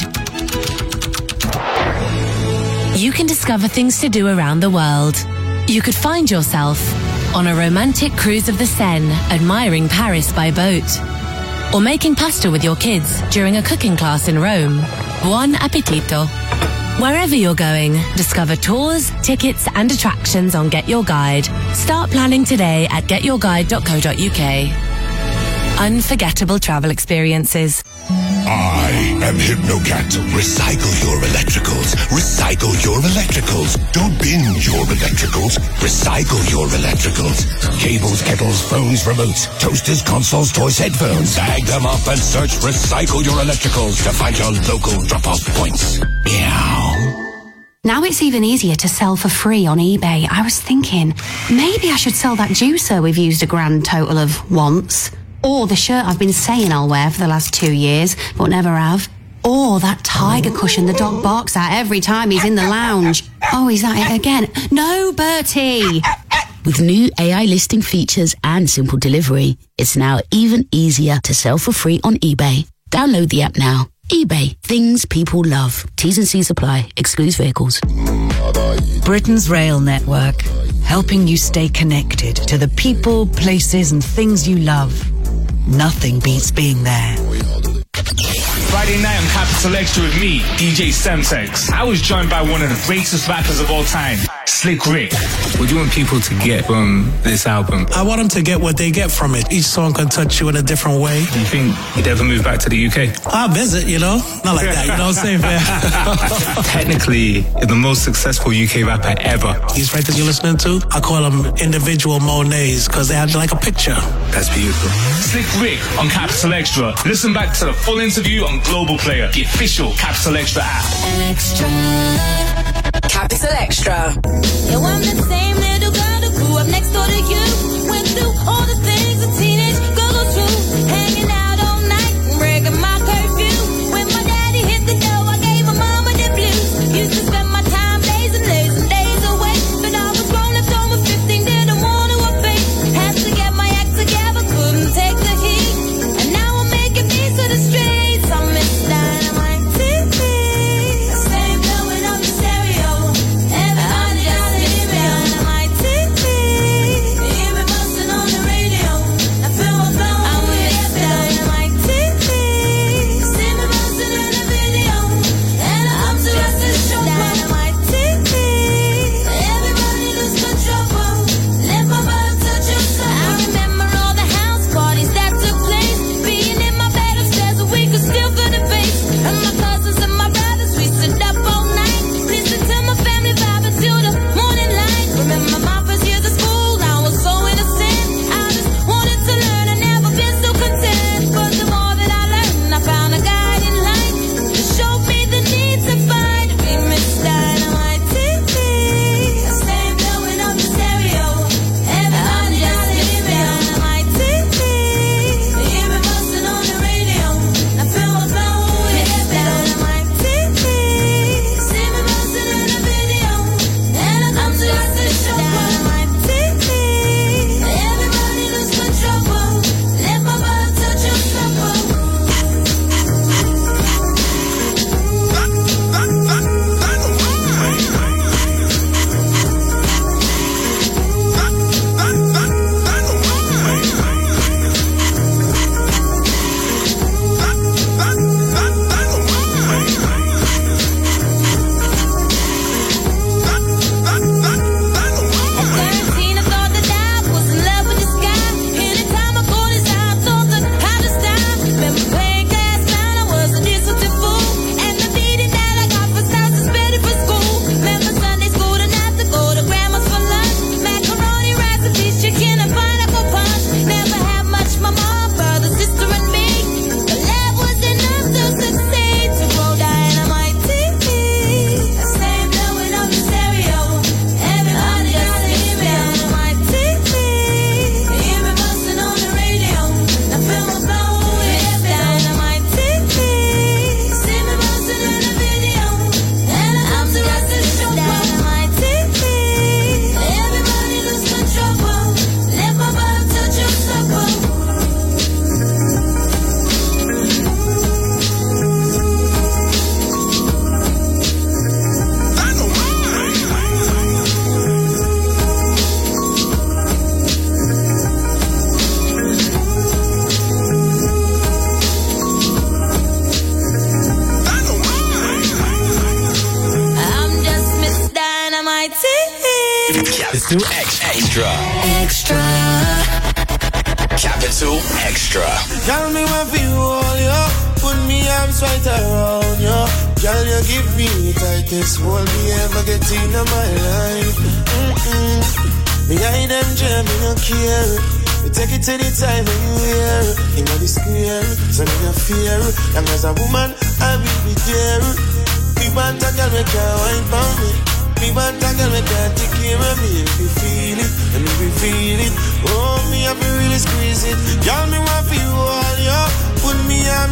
you can discover things to do around the world. You could find yourself on a romantic cruise of the Seine, admiring Paris by boat. Or making pasta with your kids during a cooking class in Rome. Buon appetito. Wherever you're going, discover tours, tickets and attractions on Get Your Guide. Start planning today at get your guide dot co dot uk. Unforgettable travel experiences. I am Hypnocat. Recycle your electricals. Recycle your electricals. Don't bin your electricals. Recycle your electricals. Cables, kettles, phones, remotes, toasters, consoles, toys, headphones. Bag them up and search Recycle Your Electricals to find your local drop-off points. Meow. Now it's even easier to sell for free on eBay. I was thinking, maybe I should sell that juicer we've used a grand total of once. Or the shirt I've been saying I'll wear for the last two years, but never have. Or that tiger cushion the dog barks at every time he's in the lounge. Oh, is that it again? No, Bertie! With new A I listing features and simple delivery, it's now even easier to sell for free on eBay. Download the app now. eBay. Things people love. T's and C's apply. Excludes vehicles. Britain's rail network, helping you stay connected to the people, places and things you love. Nothing beats being there. Friday night on Capital Extra with me, D J Semtex. I was joined by one of the greatest rappers of all time, Slick Rick. What do you want people to get from this album? I want them to get what they get from it. Each song can touch you in a different way. Do you think you'd ever move back to the U K? I'll visit, you know? Not like that, you know what I'm saying, fam? Technically, you're the most successful U K rapper ever. These records you're listening to, I call them individual Monets because they have like a picture. That's beautiful. Slick Rick on Capital Extra. Listen back to the full interview on Global Player, the official Capital Extra app. Extra. Capital Extra. Yo, I'm the same little girl who grew up next door to you. Went through all the things a teenage girl goes through. Hanging out all night and breaking my curfew. When my daddy hit the door, I gave my mama the blues. Used to spend my time days and days and days away. But I was grown, left home with fifteen, didn't want to obey. Had to get my act together, couldn't take the heat. And now I'm making peace with the streets. I miss Dynamite T V. Same blowing up the stereo. Everybody just miss Dynamite T V. Hear me busting on the radio. I feel my flow. I miss Dynamite T V. See me busting in the video. And I'm to rest the show. Dynamite T V. Everybody lose control. Let my vibe touch your soul. I remember all the house parties that took place. Being in my bed upstairs so we could still feel the bass. And my cousins and my brothers, we sit up all night. Listen to my family vibe until the morning light. Remember my first years of school, I was so innocent. I just wanted to learn, I never been so content. But the more that I learned, I found a guiding light that showed me the need to fight. We miss Dynamite T V. Same blowing up the stereo. Everybody just miss Dynamite T V. Hear me busting on the radio. I feel my flow. Miss Dynamite T V. See me busting in the video. And I come to rest the show. Dynamite T V. Everybody lose control. Let my vibe touch your soul. Thirteen, I thought that I was in love with the sky. Anytime I caught his eye, I thought that I had a style. Remember playing class clown, I was a disciplined fool. And the beating that I got for stars suspended for school. Remember Sunday school to not to go to grandma's for lunch. Macaroni, rice, and peas, chicken, and pineapple punch. Never had much, my mom, brother, sister, and me. But love was enough to succeed. To roll Dynamite T V. Same blowing up the stereo. Everybody just miss Dynamite T V. Hear me busting on the radio. I feel my flow. Miss Dynamite T V. See me busting in the video. And I'm to rest the show. Dynamite T V. Everybody lose control. Let my vibe touch your soul. I'm just Miss Dynamite T V. Capital X Extra. Extra. Capital Extra. Tell me what you hold you. Put me arms right around you. Girl, you give me the tightest hold me ever get in my life. Mm-mm. Behind them jam, me no care. You take it anytime when you hear. You know the square, so me no fear. Young as a woman, I will be there. Me want a girl we can wine for me. Me want a girl we can take care of me. If you feel it, and if you feel it, oh me I be really squeeze it. Girl, me want to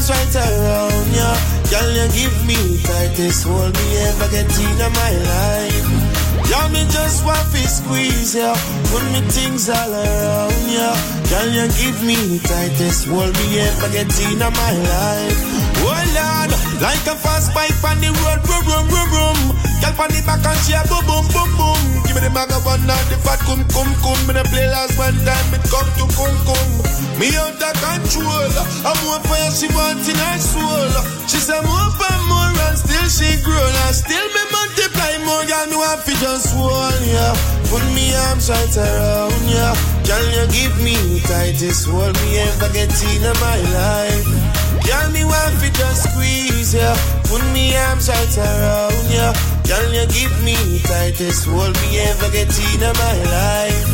arms right around ya. Girl, you give me tightest hold me ever get in my life. Yeah, me just want to squeeze ya, put me things all around ya. Girl, you give me tightest hold me ever get in my life. Oh Lord, like a fast bike on the road, boom, boom, boom, boom. Girl, on the back and she a boom, boom, boom, boom. Give me the bag of one and the fat cum, cum, cum. Me the play last one time, it come to cum, cum. Me out of control, I'm more for her, she want in her soul. She say more for more and still she grown. And still me multiply more, girl, me want to just hold ya. Put me arms right around ya. Girl, you give me tightest hold me ever get in my life. Girl, me want to just squeeze ya. Put me arms right around ya. Girl, you give me tightest hold me ever get in my life.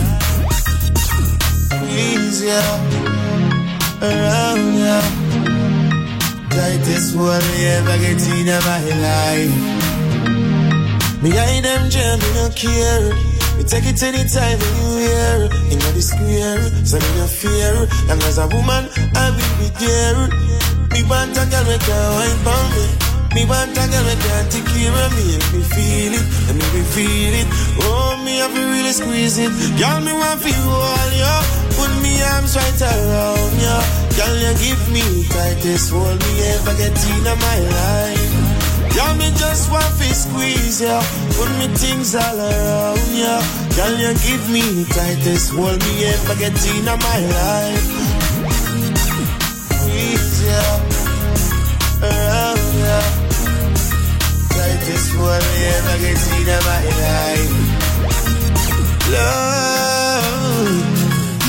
Squeeze ya, around ya. Tightest hold me ever get in my life. Me I them jam, me no care. We take it anytime when you hear. In the square, so me no fear. Long as a woman, I will be there. Me want a girl we can wine for me. Me want a girl we can take care of me. Let me feel it, let me feel it. Oh, me have to really squeeze it. Girl, me want to hold ya. Put me arms right around ya. Girl, you give me tightest hold me ever get in my life. Girl, me just want to squeeze ya. Put me things all around ya. Girl, you give me tightest hold me ever get in my life. Squeeze ya, around ya. Tightest hold me ever get in my life. Love,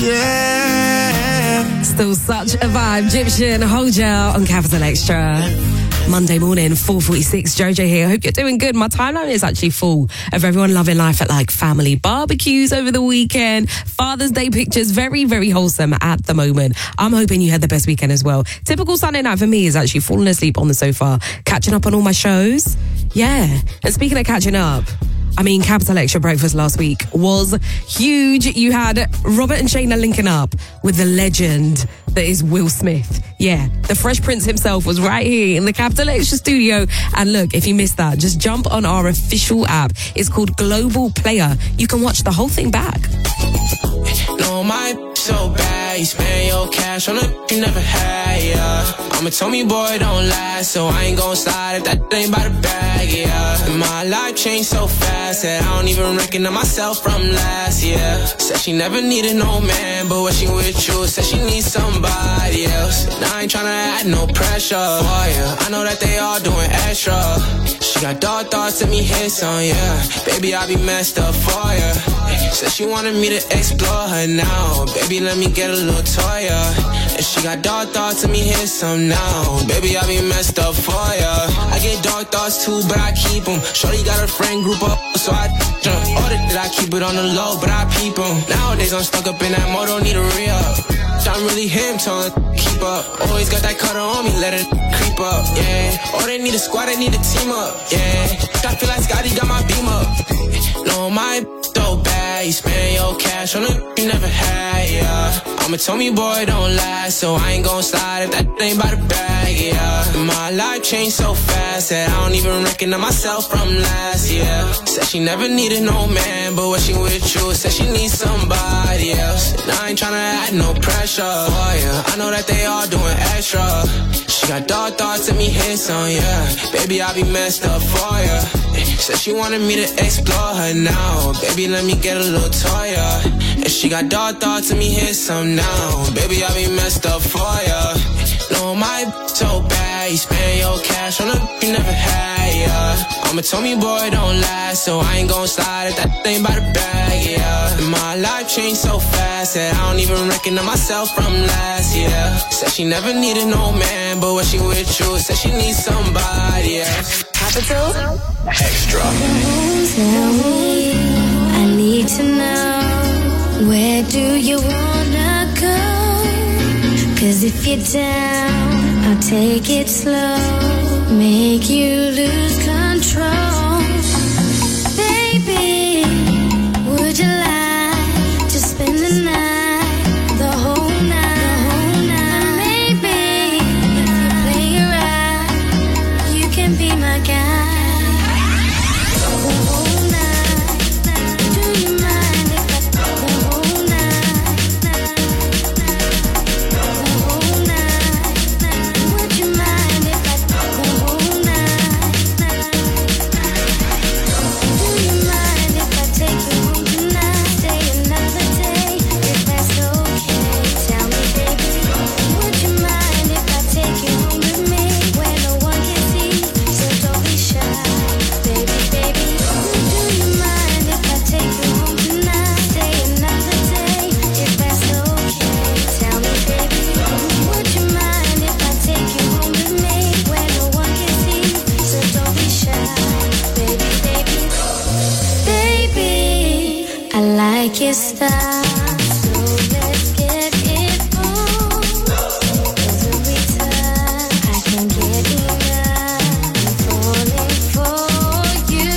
yeah. Still such a vibe. Egyptian, hold ya on Capital Extra. Monday morning, four forty-six, Jojo here. I hope you're doing good. My timeline is actually full of everyone loving life at like family barbecues over the weekend, Father's Day pictures, very, very wholesome at the moment. I'm hoping you had the best weekend as well. Typical Sunday night for me is actually falling asleep on the sofa, catching up on all my shows. Yeah. And speaking of catching up, I mean, Capital Extra Breakfast last week was huge. You had Robert and Shayna linking up with the legend that is Will Smith. Yeah, the Fresh Prince himself was right here in the Capital Extra studio. And look, if you missed that, just jump on our official app. It's called Global Player. You can watch the whole thing back. No, my so bad. You spend your cash on a you never had, yeah. I'm a Tommy boy, don't last, so I ain't gon' slide if that ain't by the bag, yeah. And my life changed so fast that I don't even recognize myself from last year. Said she never needed no man, but when she with you, said she needs somebody else. And I ain't tryna add no pressure for you. I know that they all doing extra. She got dark thoughts, let me hit some, yeah. Baby, I be messed up for you. Said she wanted me to explore her now. Baby, let me get a little toya. And she got dark thoughts, let me hit some now. Baby, I be messed up for ya. I get dark thoughts too, but I keep them. Shorty got a friend group up, so I jump. Ordered that I keep it on the low, but I peep them. Nowadays I'm stuck up in that mode, don't need a re-up. I'm really him, telling keep up. Always got that cutter on me, let it creep up, yeah. Oh, they need a squad, they need a team up, yeah. I feel like Scotty got my beam up. No, my so bad, you spend your cash on a you never had, yeah. I'm a Tommy boy, don't last, so I ain't gon' slide if that ain't by the bag, yeah. And my life changed so fast that I don't even recognize myself from last year. Said she never needed no man, but when she with you, said she needs somebody else. And I ain't tryna add no pressure, oh yeah. I know that they all doing extra. She got dark thoughts, let me hit some, yeah. Baby, I be messed up for ya. Said she wanted me to explore her now. Baby, let me get a little toya. And she got dark thoughts, let me hit some now. Baby, I be messed up for ya. No, my so bad, you spend your cash on a you never had, yeah. I'm a Tommy boy, don't last, so I ain't gon' slide if that ain't by the bag, yeah. And my life changed so fast that I don't even recognize myself from last year. Said she never needed no man, but when she with you, said she needs somebody else. Capital Extra. Tell me, I need to know, where do you wanna go? Cause if you're down, I'll take it slow, make you lose control. Baby, would you like to spend the night, the whole night, the whole night? Maybe if you play like your style. So let's get it on. 'Cause every time I can get enough, I'm falling for you.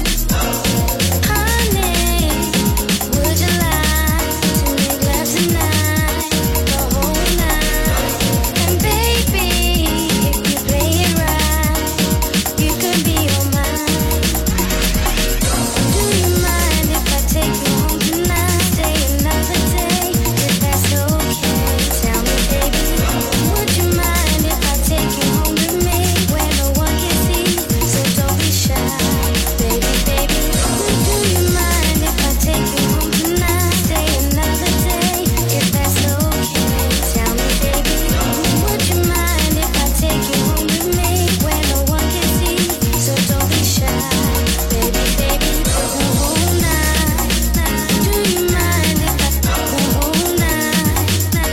Honey, would you like to make love tonight, the whole night? And baby, if you play it right, you could be all mine. Do you mind if I take you home tonight, stay another day, if that's okay? Tell me, baby, would you mind if I take you home with me, where no one can see? So don't be shy, baby, baby. Do you mind if I take you home tonight, stay another day, if that's okay? Tell me, baby, would you mind if I take you home with me, where no one can see? So don't be shy, baby, baby. The whole night. Do you mind if I the whole night?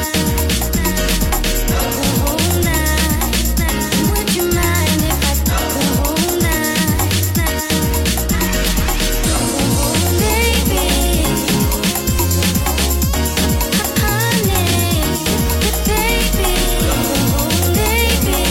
The whole night. Would you mind if I the whole night? Baby, honey, baby, baby,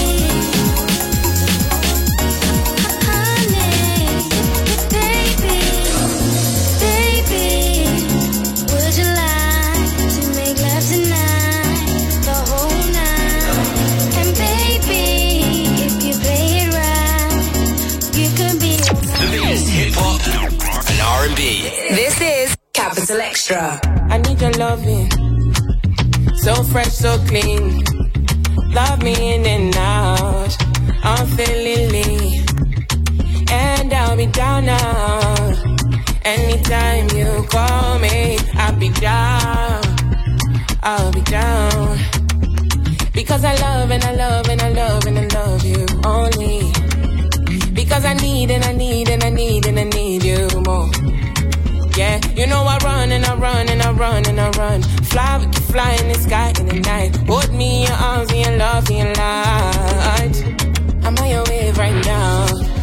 honey, baby, would you like to make love tonight, the whole night? And baby, if you play it right, you could be The biggest hip hop and R and B. This is Capital Extra. I need your loving, so fresh, so clean. Love me in and out, I'm feeling lean, and I'll be down now. Anytime you call me, I'll be down, I'll be down. Because I love and I love and I love and I love you only. Because I need and I need and I need and I need you more. Yeah, you know I run and I run and I run and I run. Fly, we can fly in the sky in the night. Hold me in your arms, in your love, in your light. I'm on your wave right now.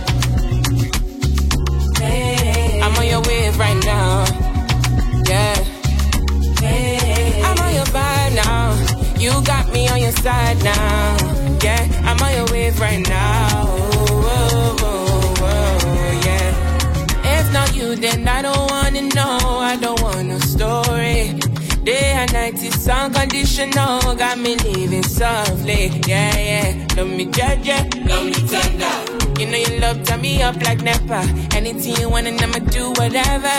I'm on your wave right now. Yeah. I'm on your vibe now. You got me on your side now. Yeah, I'm on your wave right now. Oh, oh, oh, yeah. If not you, then I don't wanna know. I don't want no story. Day and night is unconditional. Got me living softly. Yeah, yeah. Love me judge, yeah. Love me tender. You know you love tie me up like Nepa. Anything you want and I'ma do whatever.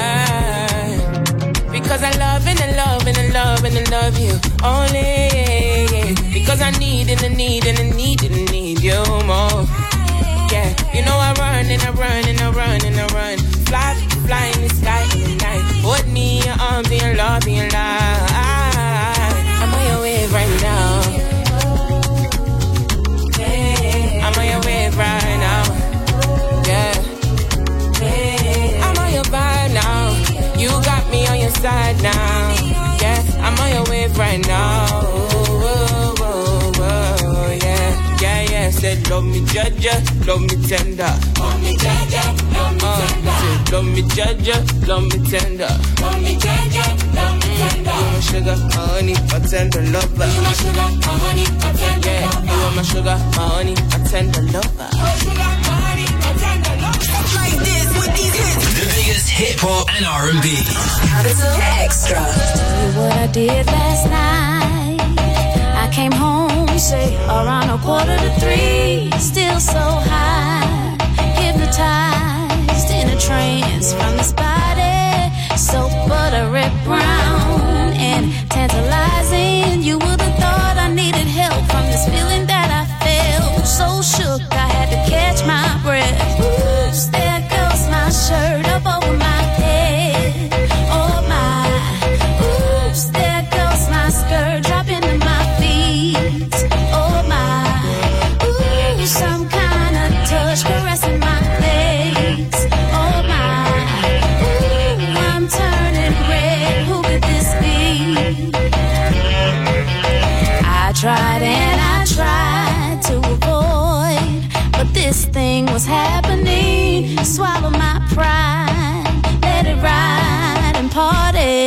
Because I love and I love and I love and I love you only. Because I need and I need and I need and I need you more. Yeah, you know I run and I run and I run and I run. Fly, fly in the sky in the night. Hold me in your arms and your love and your life. I'm on your wave right now. I'm on your wave right now. Yeah. I'm on your vibe now. You got me on your side now. Yeah, I'm on your wave right now. Oh, oh, oh, oh, yeah. Yeah, yeah. Said love me judge, love me tender. Love me judge, love me tender. Said love me judge, love me tender. Love me judge, love me tender. You my sugar, my honey, my tender lover. You my sugar, my honey, my tender yeah, lover. You are my sugar, my honey, my tender lover. My sugar, my honey, my tender lover. Like this with these hits. The biggest hip hop and R and B. Capital Extra. Tell you what I did last night. I came home, say around a quarter to three. Still so high, hypnotized in a trance from this body, so buttery brown and tantalizing. You would have thought I needed help from this feeling that I felt. So shook, I had to catch my breath. Oops, there goes my shirt up over my head. Oh my, oops, there goes my skirt dropping to my feet. Oh my, ooh, some kind of touch caressing my legs. Oh my, ooh, I'm turning red. Who could this be?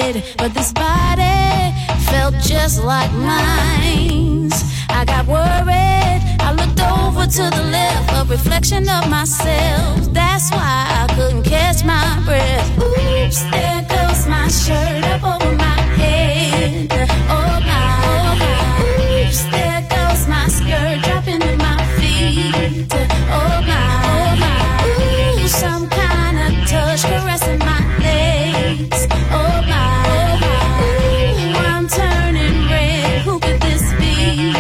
worried, but this body felt just like mine. I got worried, I looked over to the left, a reflection of myself. That's why I couldn't catch my breath. Oops, there goes my shirt up over my head. Oh my, oh my. Oops, there goes my skirt dropping to my feet. Oh my, oh my. Ooh, some kind of touch caressing my legs. Oh my, oh my. Ooh, I'm turning red. Who could this be?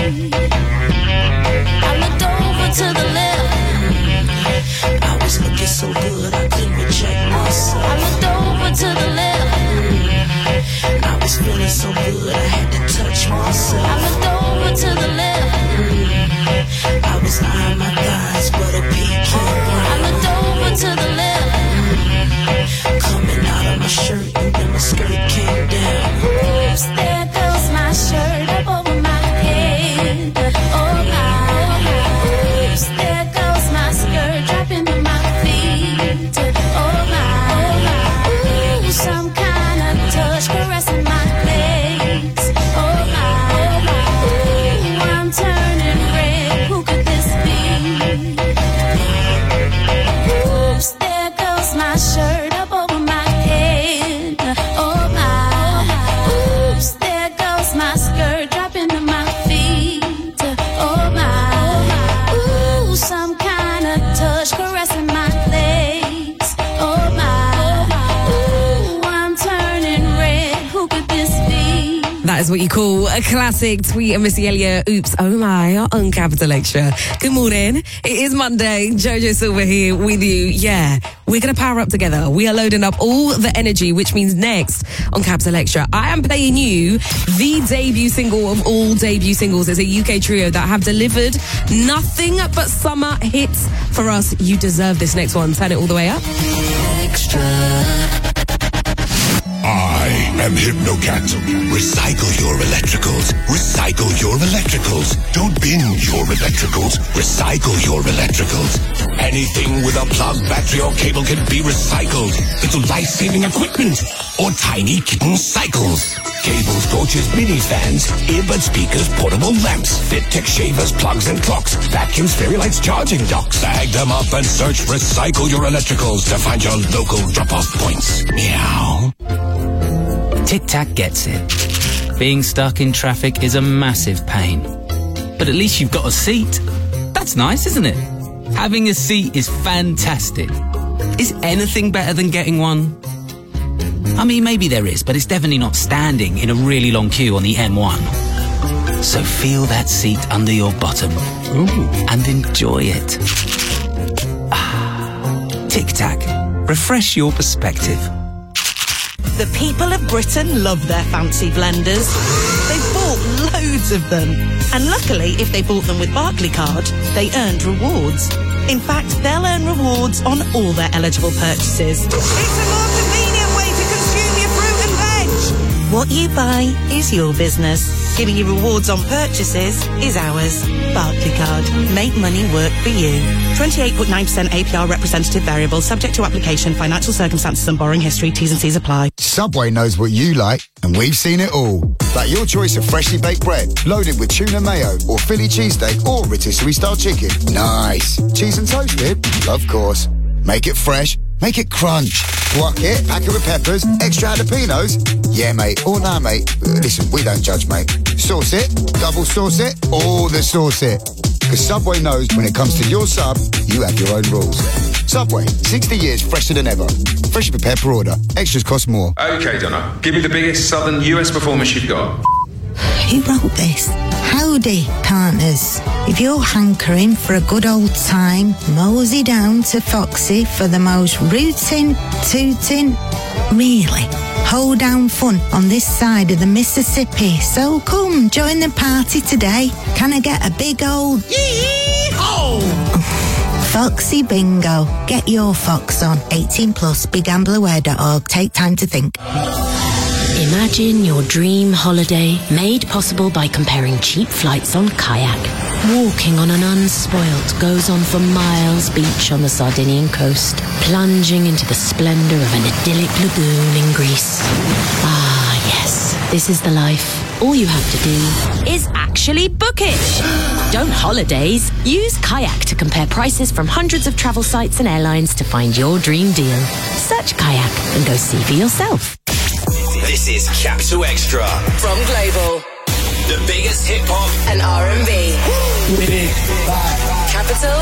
I looked over to the left. I was looking so good I couldn't reject myself. I looked over to the left. I was feeling so good I had to touch myself. I looked over to the left. I was eyeing my thighs, but a peak I looked over to the left. Coming out of my shirt and then my skirt came down. Oops, there goes my shirt up over my head. Oh my, oh my. Oops, there goes my skirt dropping to my feet. Oh my, oh my. Ooh, some kind of touch caressing my legs. Oh my, oh my. Ooh, I'm turning red. Who could this be? Oops, there goes my shirt up over my head. Oh my, oh my. Oops, there goes my skirt dropping to my feet. Oh my, oh my. Ooh, some kind of touch caressing my legs. Oh my, oh my. Ooh, I'm turning red. Who could this be? That is what you call a classic. Tweet and Missy Elliott. Oops, oh my, on Capital Extra. Good morning. It is Monday. Jojo Silver here with you. Yeah, we're going to power up together. We are loading up all the energy, which means next on Capital Extra, I am playing you the debut single of all debut singles. It's a U K trio that have delivered nothing but summer hits for us. You deserve this next one. Turn it all the way up. Extra. I am Hypnocat. Recycle your electricals. Recycle your electricals. Don't bin your electricals. Recycle your electricals. Anything with a plug, battery, or cable can be recycled into life-saving equipment or tiny kitten cycles. Cables, torches, mini fans, earbud speakers, portable lamps, fit tech shavers, plugs and clocks, vacuums, fairy lights, charging docks. Bag them up and search Recycle Your Electricals to find your local drop-off points. Meow. Tic Tac gets it. Being stuck in traffic is a massive pain. But at least you've got a seat. That's nice, isn't it? Having a seat is fantastic. Is anything better than getting one? I mean, maybe there is, but it's definitely not standing in a really long queue on the M one. So feel that seat under your bottom. Ooh. And enjoy it. Ah, Tic Tac. Refresh your perspective. The people of Britain love their fancy blenders. They've bought loads of them. And luckily, if they bought them with Barclaycard, they earned rewards. In fact, they'll earn rewards on all their eligible purchases. It's a more convenient way to consume your fruit and veg. What you buy is your business. Giving you rewards on purchases is ours. Barclaycard. Make money work for you. twenty-eight point nine percent A P R representative variable, subject to application, financial circumstances and borrowing history. T's and C's apply. Subway knows what you like, and we've seen it all. Like your choice of freshly baked bread, loaded with tuna mayo, or Philly cheesesteak, or rotisserie style chicken. Nice. Cheese and toasted? Of course. Make it fresh. Make it crunch. Guac it, pack it with peppers, extra jalapenos. Yeah, mate. Or nah, mate. Listen, we don't judge, mate. Sauce it, double sauce it, all the sauce it. Because Subway knows when it comes to your sub, you have your own rules. Subway, sixty years fresher than ever. Freshly prepared per order. Extras cost more. Okay, Donna. Give me the biggest southern U S performance you've got. Who wrote this? Howdy, partners. If you're hankering for a good old time, mosey down to Foxy for the most rootin', tootin', really hoedown fun on this side of the Mississippi. So come, join the party today. Can I get a big old yee-haw? Foxy Bingo. Get your fox on. eighteen plus, big gambler aware dot org. Take time to think. Imagine your dream holiday made possible by comparing cheap flights on Kayak. Walking on an unspoilt goes on for miles beach on the Sardinian coast, plunging into the splendour of an idyllic lagoon in Greece. Ah, This is the life. All you have to do is actually book it. Don't holidays. Use Kayak to compare prices from hundreds of travel sites and airlines to find your dream deal. Search Kayak and go see for yourself. This is Capital Extra From Global. the biggest hip hop And R and B. Big Capital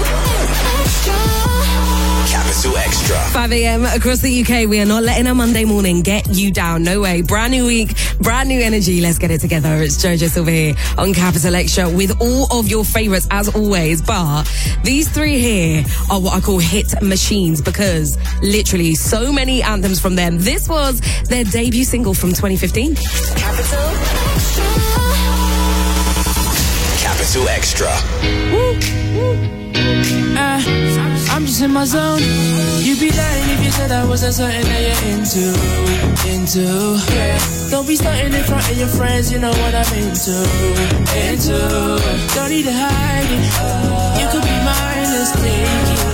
Capital Extra. five a.m. across the U K. We are not letting our Monday morning get you down. No way. Brand new week, brand new energy. Let's get it together. It's Jojo Silva here on Capital Extra with all of your favourites as always. But these three here are what I call hit machines because literally so many anthems from them. This was their debut single from twenty fifteen. Capital Capital Extra. Uh, I'm just in my zone. You'd be lying if you said I wasn't something that you're into, into. Yeah. Don't be starting in front of your friends, you know what I'm into, into. Don't need to hide it. You could be mine, let's take it.